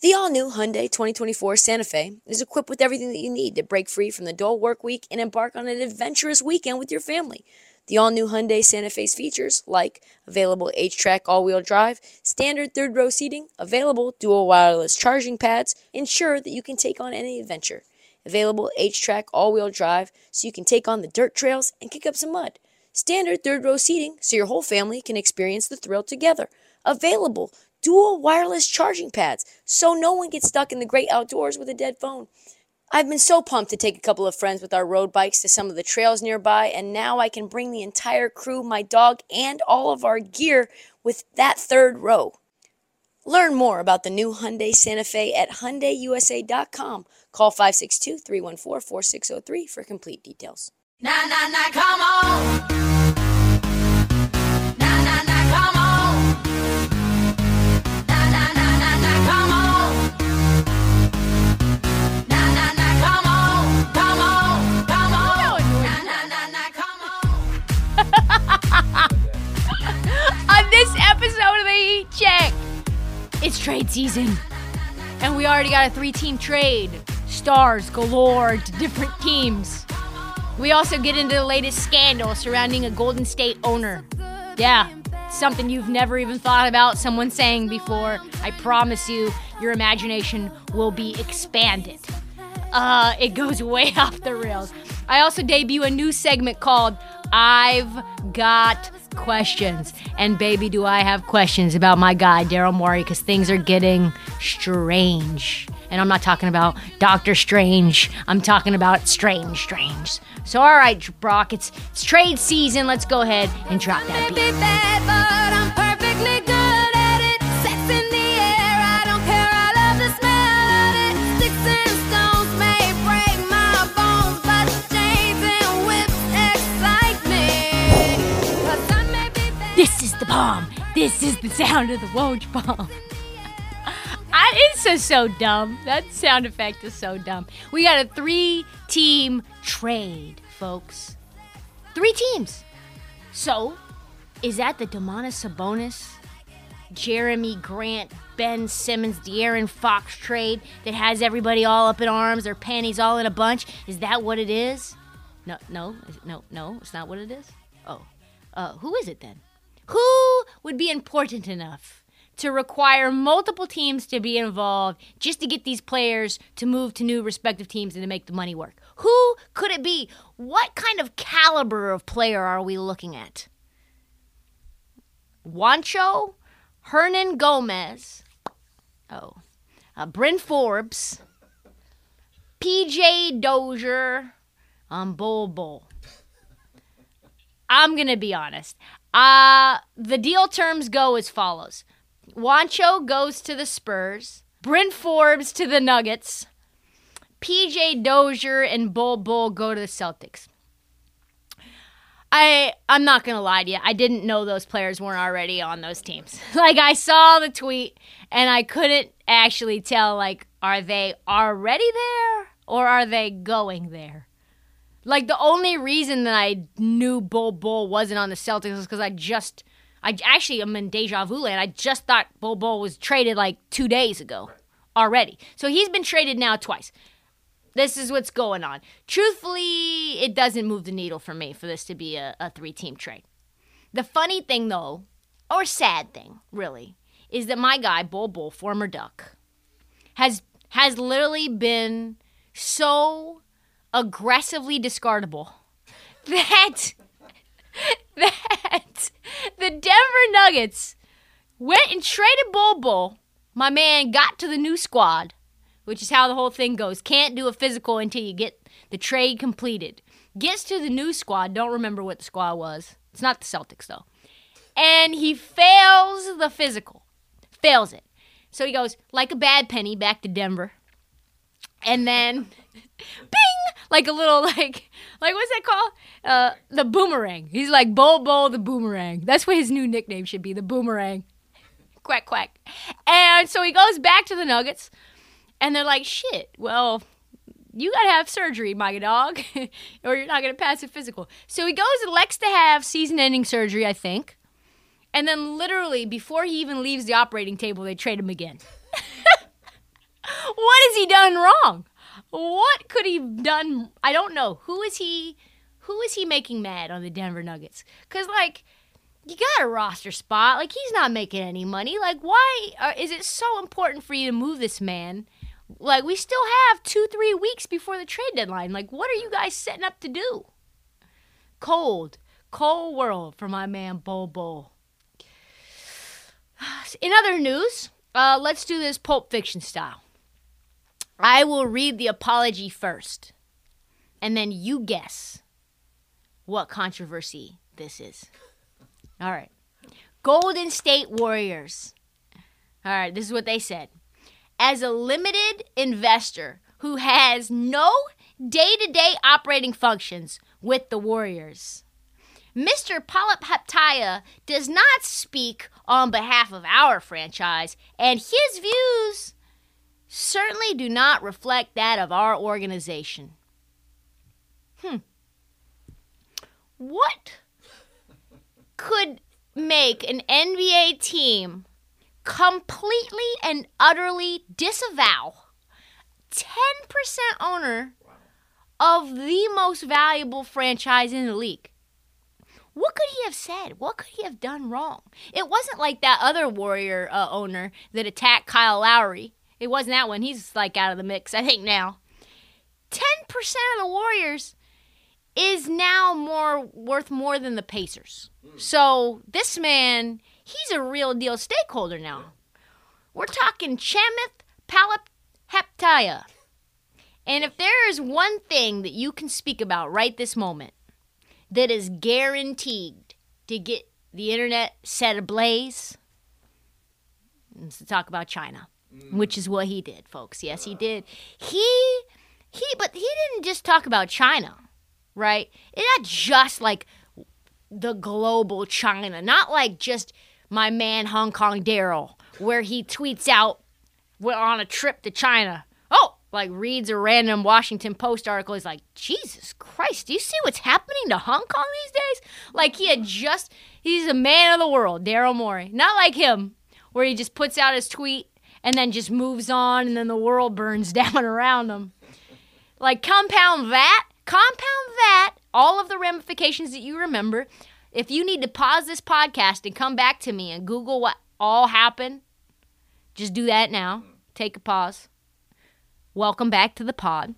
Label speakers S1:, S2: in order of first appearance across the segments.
S1: The all-new Hyundai 2024 Santa Fe is equipped with everything that you need to break free from the dull work week and embark on an adventurous weekend with your family. The all-new Hyundai Santa Fe's features, like available H-Track all-wheel drive, standard third-row seating, available dual wireless charging pads, ensure that you can take on any adventure. Available H-Track all-wheel drive so you can take on the dirt trails and kick up some mud. Standard third-row seating so your whole family can experience the thrill together. Available dual wireless charging pads so no one gets stuck in the great outdoors with a dead phone. I've been so pumped to take a couple of friends with our road bikes to some of the trails nearby, and now I can bring the entire crew, my dog, and all of our gear with that third row. Learn more about the new Hyundai Santa Fe at HyundaiUSA.com. Call 562-314-4603 for complete details.
S2: Nah, nah, nah, come on. Nah, nah, nah, come on. Nah, nah, nah, nah, nah, come on. Nah, nah, nah, come on. Come on, come on. Nah, nah, nah, nah, come on.
S3: On this episode of the Heat Check, it's trade season. And we already got a 3-team trade. Stars galore to different teams. We also get into the latest scandal surrounding a Golden State owner. Yeah, something you've never even thought about someone saying before. I promise you, your imagination will be expanded. It goes way off the rails. I also debut a new segment called I've Got Questions. And baby, do I have questions about my guy, Daryl Morey, because things are getting strange. And I'm not talking about Doctor Strange. I'm talking about strange. So all right, Brock, it's trade season. Let's go ahead and drop that beat.
S2: Be bad, but I'm perfectly good at it. Sex in the air, I don't care. I love the smell of it. Sticks and stones may break my bones, but chains and whips excite me. 'Cause I may be bad.
S3: This is the bomb. This is the sound of the Woj bomb. It's so dumb. That sound effect is so dumb. We got a 3-team trade, folks. 3 teams. So, is that the Domantas Sabonis, Jeremy Grant, Ben Simmons, De'Aaron Fox trade that has everybody all up in arms, their panties all in a bunch? Is that what it is? No, it's not what it is? Oh, who is it then? Who would be important enough to require multiple teams to be involved just to get these players to move to new respective teams and to make the money work? Who could it be? What kind of caliber of player are we looking at? Juancho, Hernan Gomez, Bryn Forbes, PJ Dozier, Bol Bol. I'm going to be honest. The deal terms go as follows. Juancho goes to the Spurs. Bryn Forbes to the Nuggets. PJ Dozier and Bol Bol go to the Celtics. I'm not going to lie to you. I didn't know those players weren't already on those teams. Like, I saw the tweet, and I couldn't actually tell, like, are they already there, or are they going there? Like, the only reason that I knew Bol Bol wasn't on the Celtics was because I actually am in deja vu land. I just thought Bol Bol was traded like 2 days ago already. So he's been traded now twice. This is what's going on. Truthfully, it doesn't move the needle for me for this to be a 3-team trade. The funny thing, though, or sad thing, really, is that my guy, Bol Bol, former Duck, has literally been so aggressively discardable that the Denver Nuggets went and traded Bol Bol. My man got to the new squad, which is how the whole thing goes. Can't do a physical until you get the trade completed. Gets to the new squad. Don't remember what the squad was. It's not the Celtics, though. And he fails the physical. Fails it. So he goes, like a bad penny, back to Denver. And then, bing! Like a little, like what's that called? The boomerang. He's like Bol Bol the boomerang. That's what his new nickname should be, the boomerang. Quack, quack. And so he goes back to the Nuggets, and they're like, shit, well, you got to have surgery, my dog, or you're not going to pass a physical. So he goes and elects to have season-ending surgery, I think. And then literally, before he even leaves the operating table, they trade him again. has he done wrong? What could he have done? I don't know. Who is he making mad on the Denver Nuggets? Because, like, you got a roster spot. Like, he's not making any money. Like, why is it so important for you to move this man? Like, we still have 2-3 weeks before the trade deadline. Like, what are you guys setting up to do? Cold world for my man Bobo. In other news, let's do this Pulp Fiction style. I will read the apology first, and then you guess what controversy this is. All right. Golden State Warriors. All right, this is what they said. As a limited investor who has no day-to-day operating functions with the Warriors, Mr. Palap Heptaya does not speak on behalf of our franchise, and his views certainly do not reflect that of our organization. What could make an NBA team completely and utterly disavow 10% owner of the most valuable franchise in the league? What could he have said? What could he have done wrong? It wasn't like that other Warrior owner that attacked Kyle Lowry. It wasn't that one. He's like out of the mix, I think now. 10% of the Warriors is now worth more than the Pacers. So this man, he's a real deal stakeholder now. We're talking Chamath Palihapitiya. And if there is one thing that you can speak about right this moment that is guaranteed to get the internet set ablaze, it's to talk about China, which is what he did, folks. Yes, he did. But he didn't just talk about China, right? It's not just like the global China, not like just my man Hong Kong Daryl, where he tweets out, we're on a trip to China. Oh, like reads a random Washington Post article. He's like, Jesus Christ, do you see what's happening to Hong Kong these days? Like he's a man of the world, Daryl Morey. Not like him, where he just puts out his tweet and then just moves on and then the world burns down around him. Like compound that, all of the ramifications that you remember. If you need to pause this podcast and come back to me and Google what all happened, just do that now. Take a pause. Welcome back to the pod.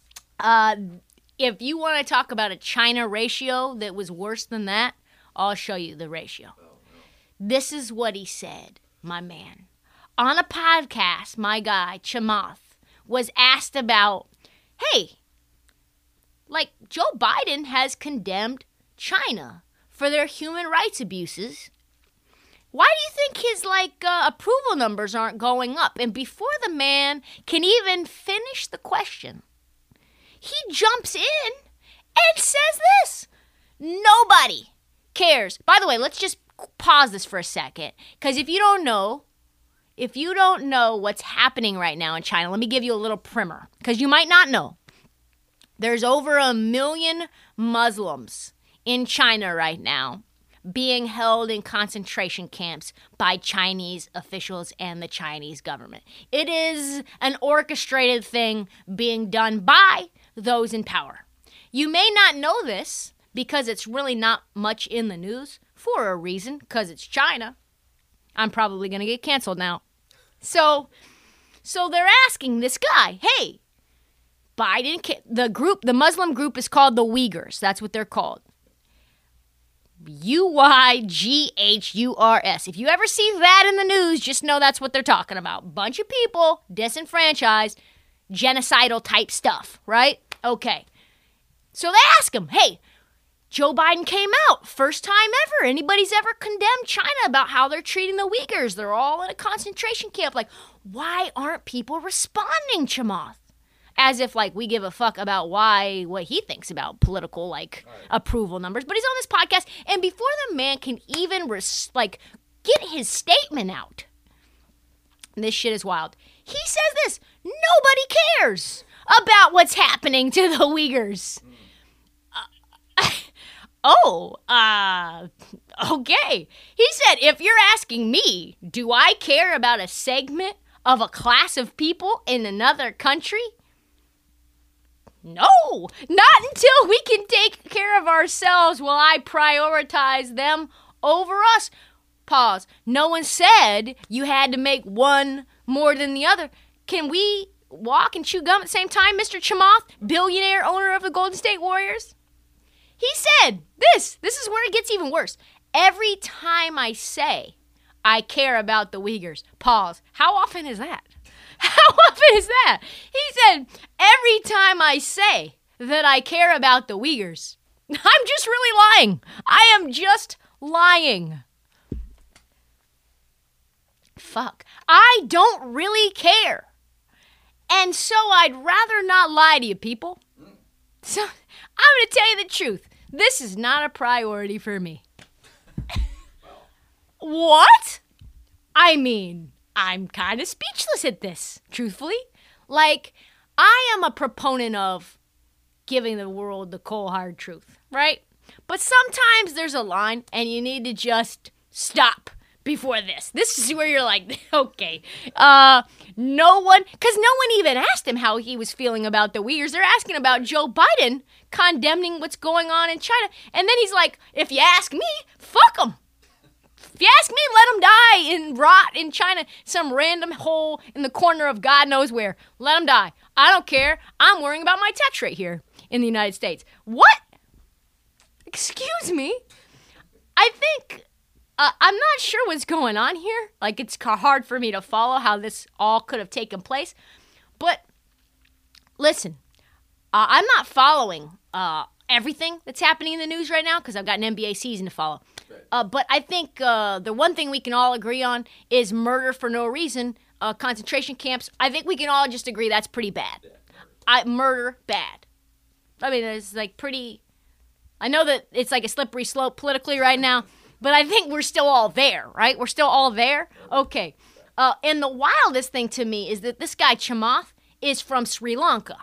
S3: If you want to talk about a China ratio that was worse than that, I'll show you the ratio. This is what he said, my man. On a podcast, my guy, Chamath, was asked about, hey, like Joe Biden has condemned China for their human rights abuses. Why do you think his approval numbers aren't going up? And before the man can even finish the question, he jumps in and says this. Nobody cares. By the way, let's just pause this for a second, because if you don't know what's happening right now in China, let me give you a little primer, because you might not know. There's over 1 million Muslims in China right now being held in concentration camps by Chinese officials and the Chinese government. It is an orchestrated thing being done by those in power. You may not know this because it's really not much in the news for a reason, because it's China. I'm probably going to get canceled now. So they're asking this guy, hey, Biden, the Muslim group is called the Uyghurs. That's what they're called. Uyghurs. If you ever see that in the news, just know that's what they're talking about. Bunch of people, disenfranchised, genocidal type stuff, right? Okay. So they ask him, hey, Joe Biden came out, first time ever anybody's ever condemned China about how they're treating the Uyghurs. They're all in a concentration camp. Like, why aren't people responding, Chamath? As if, we give a fuck about what he thinks about political, approval numbers. But he's on this podcast, and before the man can even, get his statement out, this shit is wild. He says this, nobody cares about what's happening to the Uyghurs. Okay. He said, if you're asking me, do I care about a segment of a class of people in another country? No, not until we can take care of ourselves will I prioritize them over us. Pause. No one said you had to make one more than the other. Can we walk and chew gum at the same time, Mr. Chamath, billionaire owner of the Golden State Warriors? He said this is where it gets even worse. Every time I say I care about the Uyghurs, pause. How often is that? How often is that? He said, every time I say that I care about the Uyghurs, I'm just really lying. I am just lying. Fuck. I don't really care. And so I'd rather not lie to you people. So I'm going to tell you the truth. This is not a priority for me. What? I mean, I'm kind of speechless at this, truthfully. Like, I am a proponent of giving the world the cold hard truth, right? But sometimes there's a line and you need to just stop before this. This is where you're like, okay, no one even asked him how he was feeling about the Uyghurs. They're asking about Joe Biden condemning what's going on in China. And then he's like, if you ask me, fuck them. If you ask me, let them die and rot in China, some random hole in the corner of God knows where. Let them die. I don't care. I'm worrying about my tax rate here in the United States. What? Excuse me? I think, I'm not sure what's going on here. Like, it's hard for me to follow how this all could have taken place. But, listen, I'm not following everything that's happening in the news right now because I've got an NBA season to follow. But I think the one thing we can all agree on is murder for no reason, concentration camps. I think we can all just agree that's pretty bad. Murder, bad. I mean, it's like pretty... I know that it's like a slippery slope politically right now, but I think we're still all there, right? We're still all there? Okay. And the wildest thing to me is that this guy, Chamath, is from Sri Lanka.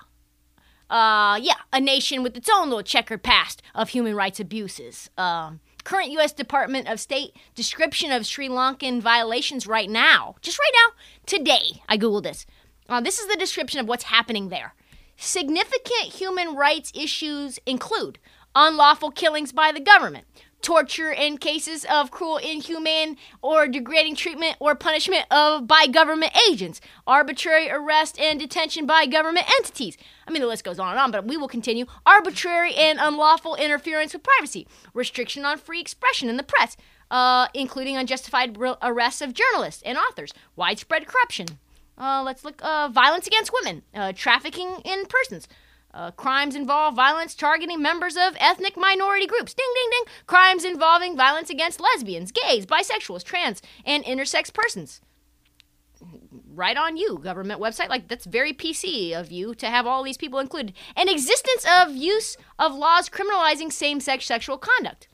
S3: A nation with its own little checkered past of human rights abuses. Current U.S. Department of State description of Sri Lankan violations right now. Just right now, today, I Googled this. This is the description of what's happening there. Significant human rights issues include unlawful killings by the government, torture in cases of cruel, inhumane, or degrading treatment or punishment by government agents, arbitrary arrest and detention by government entities. I mean, the list goes on and on, but we will continue. Arbitrary and unlawful interference with privacy, restriction on free expression in the press, including unjustified arrests of journalists and authors, widespread corruption. Let's look, violence against women, trafficking in persons. Crimes involve violence targeting members of ethnic minority groups. Ding, ding, ding. Crimes involving violence against lesbians, gays, bisexuals, trans, and intersex persons. Right on you, government website. Like, that's very PC of you to have all these people included. And existence of use of laws criminalizing same-sex sexual conduct.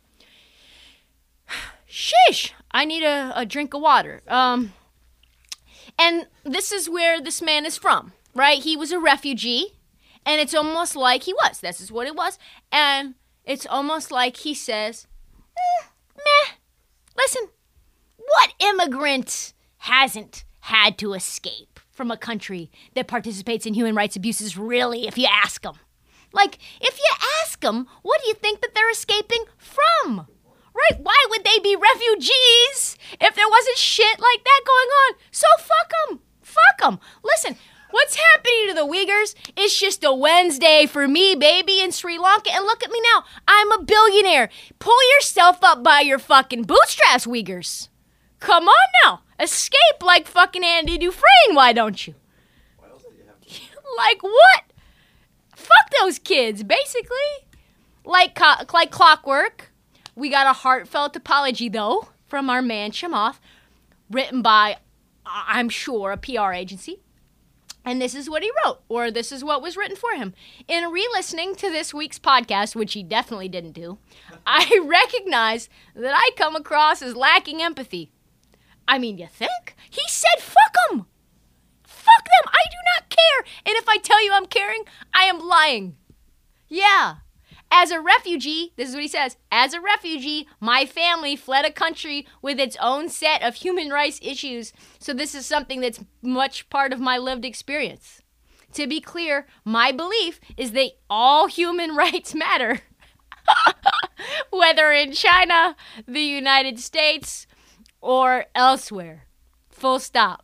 S3: Sheesh. I need a drink of water. And this is where this man is from, right? He was a refugee. And it's almost like he was. This is what it was. And it's almost like he says, meh. Listen, what immigrant hasn't had to escape from a country that participates in human rights abuses, really, if you ask them? Like, if you ask them, what do you think that they're escaping from? Right? Why would they be refugees if there wasn't shit like that going on? So fuck them. Fuck them. Listen. What's happening to the Uyghurs is just a Wednesday for me, baby, in Sri Lanka. And look at me now. I'm a billionaire. Pull yourself up by your fucking bootstraps, Uyghurs. Come on now. Escape like fucking Andy Dufresne, why don't you?
S4: What else do you have to
S3: Like what? Fuck those kids, basically. Like clockwork. We got a heartfelt apology, though, from our man Chamath, written by, I'm sure, a PR agency. And this is what he wrote, or this is what was written for him. In re-listening to this week's podcast, which he definitely didn't do, I recognize that I come across as lacking empathy. I mean, you think? He said fuck them. Fuck them. I do not care. And if I tell you I'm caring, I am lying. Yeah. As a refugee, this is what he says, as a refugee, my family fled a country with its own set of human rights issues. So this is something that's much part of my lived experience. To be clear, my belief is that all human rights matter. Whether in China, the United States, or elsewhere. Full stop.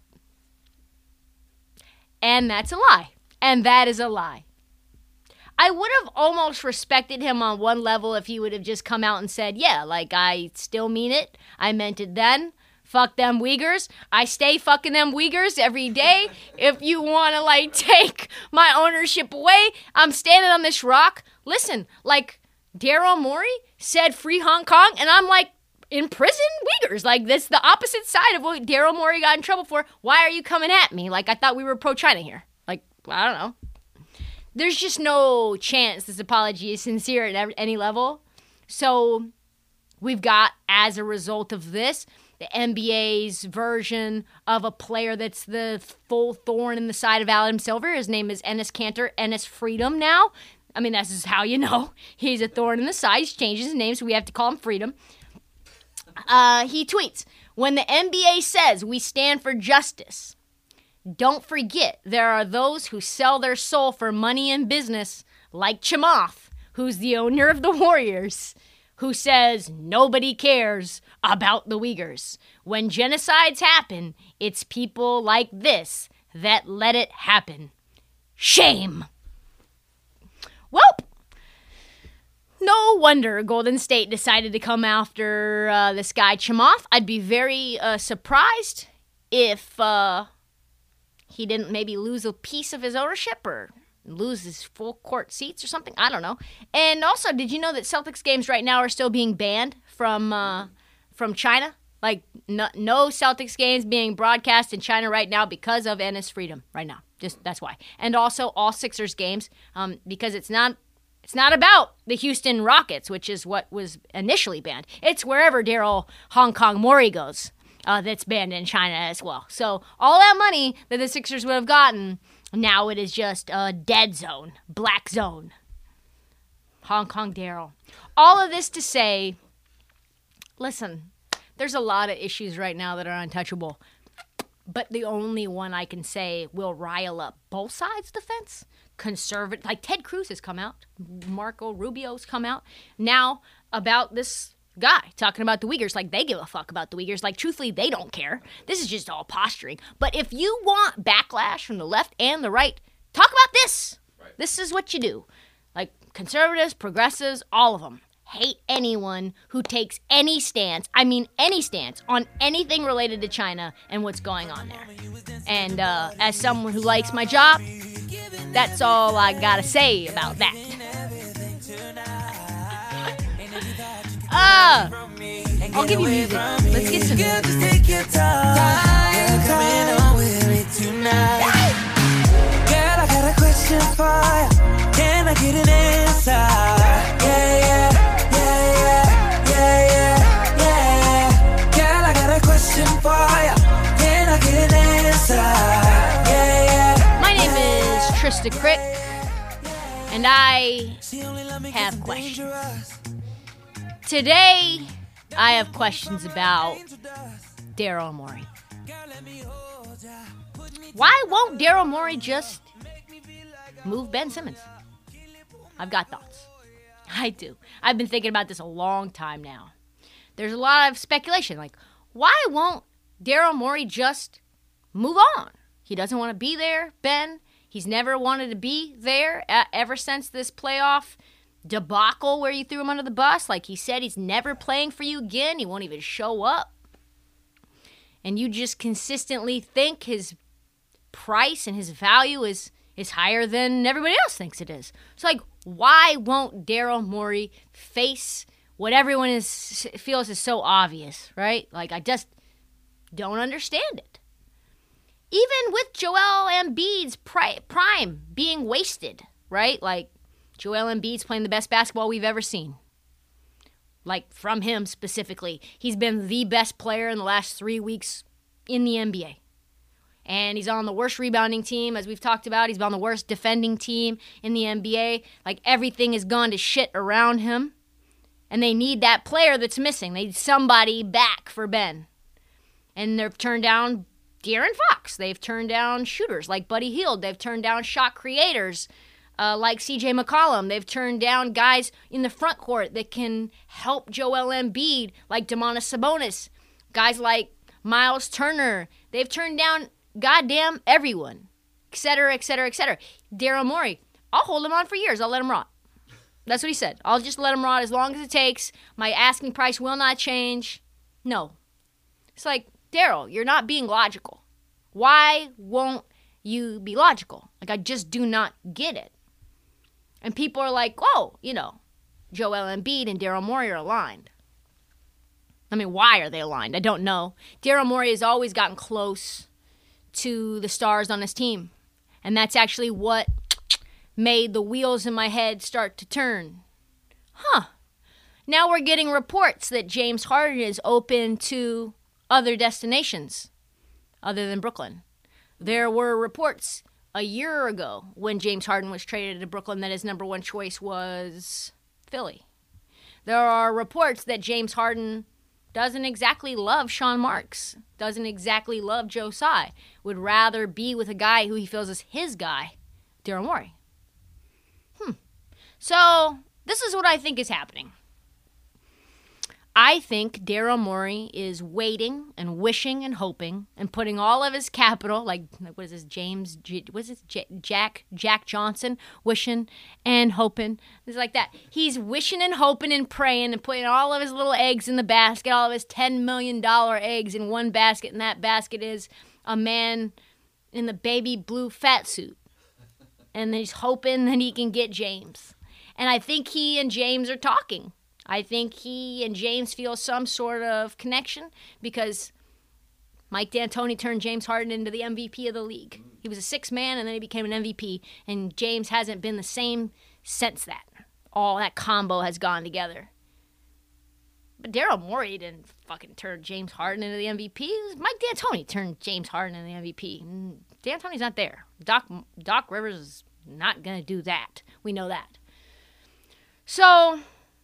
S3: And that's a lie. And that is a lie. I would have almost respected him on one level if he would have just come out and said, yeah, like, I still mean it. I meant it then. Fuck them Uyghurs. I stay fucking them Uyghurs every day. If you want to, like, take my ownership away, I'm standing on this rock. Listen, like, Daryl Morey said free Hong Kong, and I'm like, in prison Uyghurs. Like, this the opposite side of what Daryl Morey got in trouble for. Why are you coming at me? Like, I thought we were pro-China here. Like, I don't know. There's just no chance this apology is sincere at any level. So we've got, as a result of this, the NBA's version of a player that's the full thorn in the side of Adam Silver. His name is Enes Kanter, Enes Freedom now. I mean, that's just how you know he's a thorn in the side. He's changed his name, so we have to call him Freedom. He tweets, when the NBA says we stand for justice, don't forget, there are those who sell their soul for money and business, like Chamath, who's the owner of the Warriors, who says nobody cares about the Uyghurs. When genocides happen, it's people like this that let it happen. Shame! Well, no wonder Golden State decided to come after this guy Chamath. I'd be very surprised if he didn't maybe lose a piece of his ownership or lose his full court seats or something. I don't know. And also, did you know that Celtics games right now are still being banned from China? Like, no Celtics games being broadcast in China right now because of Enes Freedom right now. Just that's why. And also all Sixers games because it's not about the Houston Rockets, which is what was initially banned. It's wherever Daryl Hong Kong Morey goes. That's banned in China as well. So all that money that the Sixers would have gotten, now it is just a dead zone, black zone. Hong Kong Daryl. All of this to say, listen, there's a lot of issues right now that are untouchable. But the only one I can say will rile up both sides of the fence, conservative, like Ted Cruz has come out, Marco Rubio's come out now about this guy talking about the Uyghurs, like they give a fuck about the Uyghurs. Like, truthfully, they don't care. This is just all posturing. But if you want backlash from the left and the right, talk about this. Right. This is what you do. Like, conservatives, progressives, all of them hate anyone who takes any stance, I mean any stance, on anything related to China and what's going on there. And as someone who likes my job, that's all I gotta say about that. I'll give you music. Let's get some music.
S5: Girl, I got a question for you. Can I get an answer? Yeah. Girl, I got a question for you. Can I get an answer? Yeah.
S3: My name is Trista Crick, and I have questions. Today, I have questions about Daryl Morey. Why won't Daryl Morey just move Ben Simmons? I've got thoughts. I do. I've been thinking about this a long time now. There's a lot of speculation, like, why won't Daryl Morey just move on? He doesn't want to be there, Ben. He's never wanted to be there ever since this playoff debacle where you threw him under the bus. Like, he said he's never playing for you again. He won't even show up. And you just consistently think his price and his value is higher than everybody else thinks it is. So, like, why won't Daryl Morey face what everyone feels is so obvious, right? Like, I just don't understand it. Even with Joel Embiid's prime being wasted, right? Like, Joel Embiid's playing the best basketball we've ever seen. Like, from him specifically. He's been the best player in the last 3 weeks in the NBA. And he's on the worst rebounding team, as we've talked about. He's on the worst defending team in the NBA. Like, everything has gone to shit around him. And they need that player that's missing. They need somebody back for Ben. And they've turned down De'Aaron Fox. They've turned down shooters like Buddy Hield. They've turned down shot creators like CJ McCollum. They've turned down guys in the front court that can help Joel Embiid like Domantas Sabonis. Guys like Miles Turner. They've turned down goddamn everyone, et cetera, et cetera, et cetera. Daryl Morey, I'll hold him on for years. I'll let him rot. That's what he said. I'll just let him rot as long as it takes. My asking price will not change. No. It's like, Daryl, you're not being logical. Why won't you be logical? Like, I just do not get it. And people are like, oh, Joel Embiid and Daryl Morey are aligned. I mean, why are they aligned? I don't know. Daryl Morey has always gotten close to the stars on his team. And that's actually what made the wheels in my head start to turn. Now we're getting reports that James Harden is open to other destinations other than Brooklyn. There were reports a year ago when James Harden was traded to Brooklyn that his number one choice was Philly. There are reports that James Harden doesn't exactly love Sean Marks, doesn't exactly love Joe Tsai, would rather be with a guy who he feels is his guy, Daryl Morey. So this is what I think is happening. I think Daryl Morey is waiting and wishing and hoping and putting all of his capital, like what is this, Jack Johnson, wishing and hoping. It's like that. He's wishing and hoping and praying and putting all of his little eggs in the basket, all of his $10 million eggs in one basket, and that basket is a man in the baby blue fat suit. And he's hoping that he can get James. And I think he and James are talking. I think he and James feel some sort of connection because Mike D'Antoni turned James Harden into the MVP of the league. He was a sixth man, and then he became an MVP. And James hasn't been the same since that. All that combo has gone together. But Daryl Morey didn't fucking turn James Harden into the MVP. It was Mike D'Antoni turned James Harden into the MVP. And D'Antoni's not there. Doc Rivers is not going to do that. We know that. So,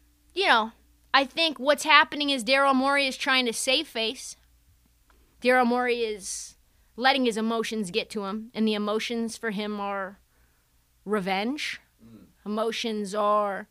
S3: I think what's happening is Daryl Morey is trying to save face. Daryl Morey is letting his emotions get to him, and the emotions for him are revenge. Emotions are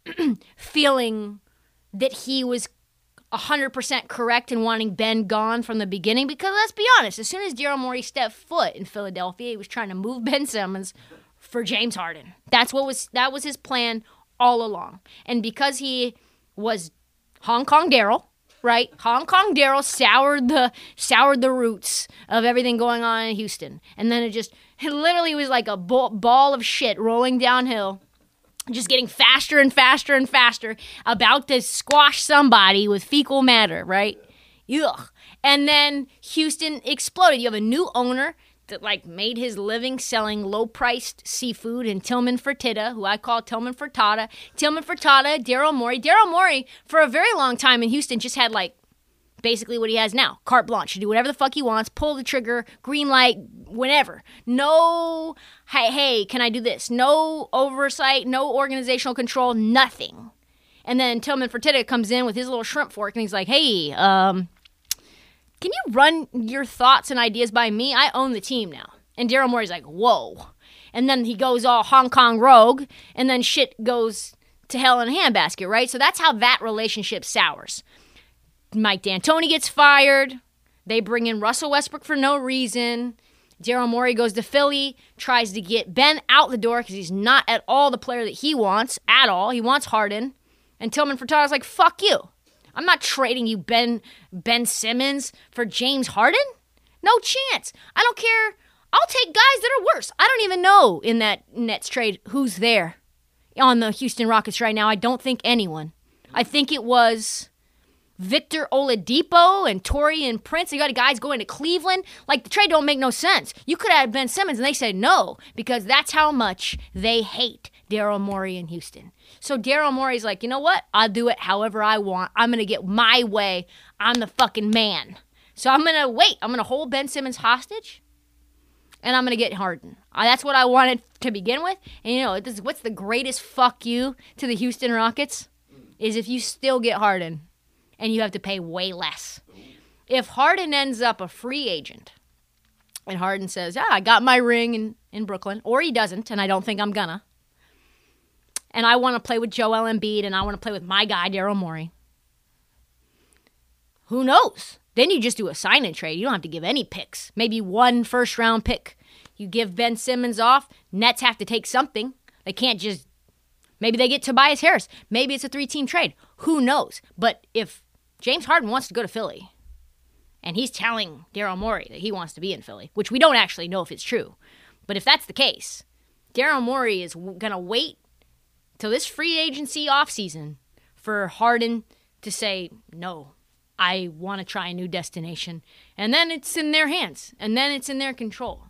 S3: feeling that he was 100% correct in wanting Ben gone from the beginning, because let's be honest, as soon as Daryl Morey stepped foot in Philadelphia, he was trying to move Ben Simmons for James Harden. That was his plan all along. And because he was Hong Kong Daryl, right? Hong Kong Daryl soured the roots of everything going on in Houston. And then it literally was like a ball of shit rolling downhill, just getting faster and faster and faster, about to squash somebody with fecal matter, right? Ugh. And then Houston exploded. You have a new owner that made his living selling low-priced seafood in Tillman Fertitta, who I call Tillman Fertata. Tillman Fertata, Daryl Morey. Daryl Morey, for a very long time in Houston, just had basically what he has now. Carte blanche to do whatever the fuck he wants, pull the trigger, green light, whenever. No, hey, can I do this? No oversight, no organizational control, nothing. And then Tillman Fertitta comes in with his little shrimp fork, and he's like, hey, can you run your thoughts and ideas by me? I own the team now. And Daryl Morey's like, whoa. And then he goes all Hong Kong rogue, and then shit goes to hell in a handbasket, right? So that's how that relationship sours. Mike D'Antoni gets fired. They bring in Russell Westbrook for no reason. Daryl Morey goes to Philly, tries to get Ben out the door because he's not at all the player that he wants at all. He wants Harden. And Tillman Fertitta's like, fuck you. I'm not trading you Ben Simmons for James Harden. No chance. I don't care. I'll take guys that are worse. I don't even know in that Nets trade who's there on the Houston Rockets right now. I don't think anyone. I think it was Victor Oladipo and Taurean Prince. You got guys going to Cleveland. The trade don't make no sense. You could have Ben Simmons, and they said no because that's how much they hate Daryl Morey in Houston. So Daryl Morey's like, you know what? I'll do it however I want. I'm going to get my way. I'm the fucking man. So I'm going to wait. I'm going to hold Ben Simmons hostage and I'm going to get Harden. That's what I wanted to begin with. And you know, what's the greatest fuck you to the Houston Rockets? Is if you still get Harden and you have to pay way less. If Harden ends up a free agent and Harden says, yeah, I got my ring in Brooklyn, or he doesn't, and I don't think I'm gonna, and I want to play with Joel Embiid and I want to play with my guy, Daryl Morey, who knows? Then you just do a sign and trade. You don't have to give any picks. Maybe one first-round pick. You give Ben Simmons off. Nets have to take something. They can't just... Maybe they get Tobias Harris. Maybe it's a 3-team trade. Who knows? But if James Harden wants to go to Philly, and he's telling Daryl Morey that he wants to be in Philly, which we don't actually know if it's true, but if that's the case, Daryl Morey is going to wait till this free agency offseason for Harden to say, no, I want to try a new destination. And then it's in their hands. And then it's in their control.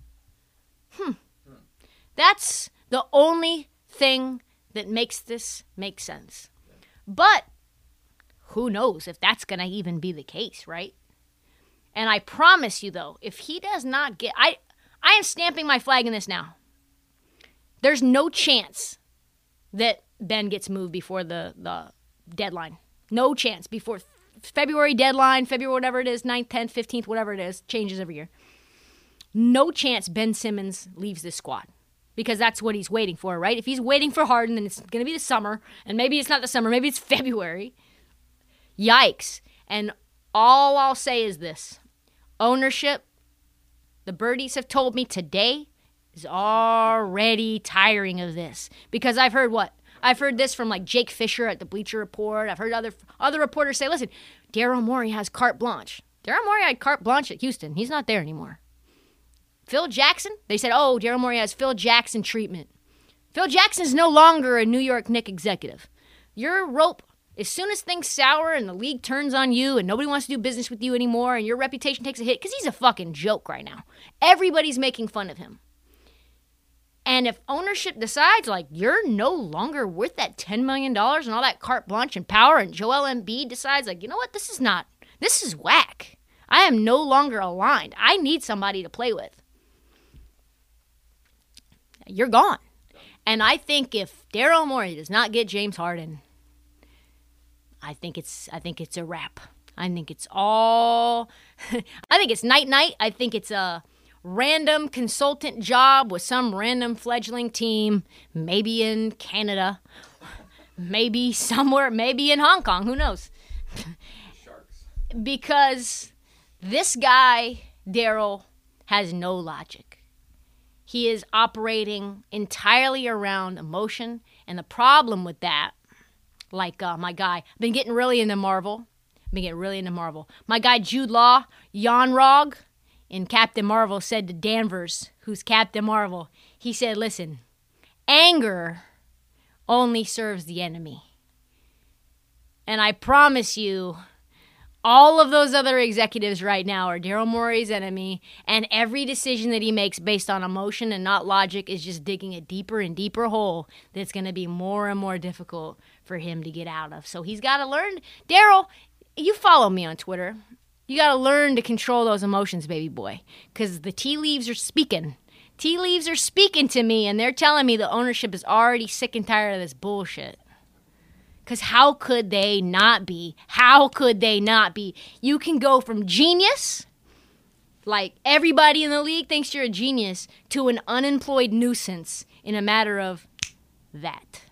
S3: That's the only thing that makes this make sense. But who knows if that's going to even be the case, right? And I promise you, though, if he does not get... I am stamping my flag in this now. There's no chance that Ben gets moved before the deadline. No chance. Before February deadline, February whatever it is, 9th, 10th, 15th, whatever it is, changes every year. No chance Ben Simmons leaves this squad. Because that's what he's waiting for, right? If he's waiting for Harden, then it's going to be the summer. And maybe it's not the summer. Maybe it's February. Yikes. And all I'll say is this. Ownership, the birdies have told me today, is already tiring of this. Because I've heard what? I've heard this from like Jake Fisher at the Bleacher Report. I've heard other reporters say, listen, Daryl Morey has carte blanche. Daryl Morey had carte blanche at Houston. He's not there anymore. Phil Jackson, they said, oh, Daryl Morey has Phil Jackson treatment. Phil Jackson's no longer a New York Knicks executive. Your rope, as soon as things sour and the league turns on you and nobody wants to do business with you anymore and your reputation takes a hit, because he's a fucking joke right now. Everybody's making fun of him. And if ownership decides, like, you're no longer worth that $10 million and all that carte blanche and power, and Joel Embiid decides, like, you know what, this is whack. I am no longer aligned. I need somebody to play with. You're gone. And I think if Daryl Morey does not get James Harden, I think it's a wrap. I think it's all I think it's night-night. I think it's a random consultant job with some random fledgling team, maybe in Canada, maybe somewhere, maybe in Hong Kong, who knows?
S4: Sharks.
S3: Because this guy, Daryl, has no logic. He is operating entirely around emotion. And the problem with that, like my guy, I've been getting really into Marvel. My guy Jude Law, Yon-Rogg, in Captain Marvel said to Danvers, who's Captain Marvel, he said, listen, anger only serves the enemy. And I promise you, all of those other executives right now are Daryl Morey's enemy, and every decision that he makes based on emotion and not logic is just digging a deeper and deeper hole that's going to be more and more difficult for him to get out of. So he's got to learn. Daryl, you follow me on Twitter. You got to learn to control those emotions, baby boy, because the tea leaves are speaking. Tea leaves are speaking to me, and they're telling me the ownership is already sick and tired of this bullshit. Because how could they not be? How could they not be? You can go from genius, like everybody in the league thinks you're a genius, to an unemployed nuisance in a matter of that.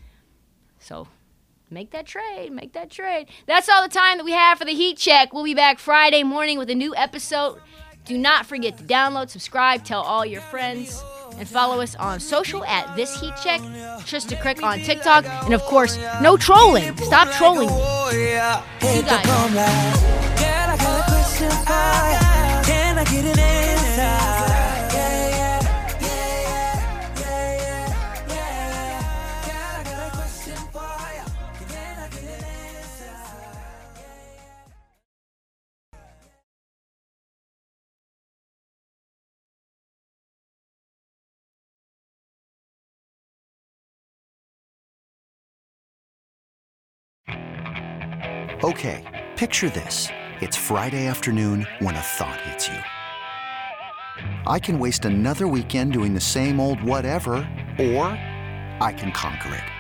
S3: So make that trade. That's all the time that we have for the Heat Check. We'll be back Friday morning with a new episode. Do not forget to download, subscribe, tell all your friends, and follow us on social at This Heat Check, Trista Crick on TikTok, and of course, no trolling. Stop trolling. You guys.
S5: Girl, I got a question for you. Can I get an answer? Girl, I got a question for you. Can I get an answer?
S6: Okay, picture this. It's Friday afternoon when a thought hits you. I can waste another weekend doing the same old whatever, or I can conquer it.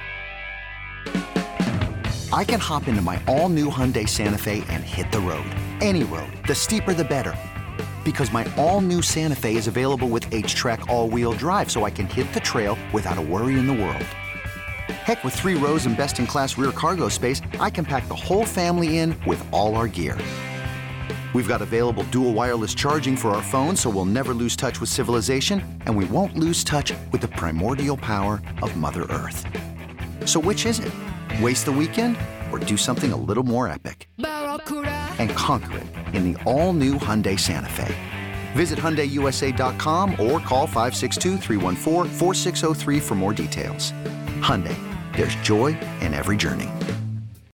S6: I can hop into my all-new Hyundai Santa Fe and hit the road. Any road. The steeper, the better. Because my all-new Santa Fe is available with H-Track all-wheel drive, so I can hit the trail without a worry in the world. Heck, with 3 rows and best-in-class rear cargo space, I can pack the whole family in with all our gear. We've got available dual wireless charging for our phones, so we'll never lose touch with civilization, and we won't lose touch with the primordial power of Mother Earth. So which is it? Waste the weekend or do something a little more epic? And conquer it in the all-new Hyundai Santa Fe. Visit HyundaiUSA.com or call 562-314-4603 for more details. Hyundai, there's joy in every journey.